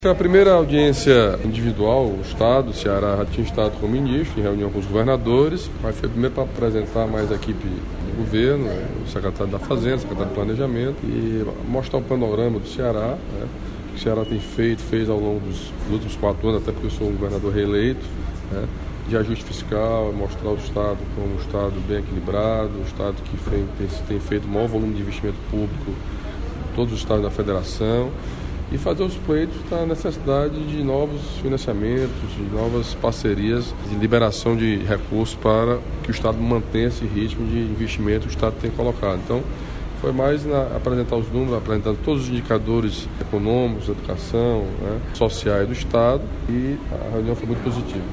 Foi a primeira audiência individual, o Estado, o Ceará já tinha estado com o ministro, em reunião com os governadores, mas foi primeiro para apresentar mais a equipe do governo, o secretário da Fazenda, o secretário do Planejamento, e mostrar o panorama do Ceará, o que o Ceará tem fez ao longo dos últimos 4 anos, até porque eu sou um governador reeleito, de ajuste fiscal, mostrar o Estado como um Estado bem equilibrado, um Estado que tem feito o maior volume de investimento público em todos os estados da federação, e fazer os pleitos da necessidade de novos financiamentos, de novas parcerias, de liberação de recursos para que o Estado mantenha esse ritmo de investimento que o Estado tem colocado. Então, foi mais apresentar os números, apresentando todos os indicadores econômicos, educação, sociais do Estado, e a reunião foi muito positiva.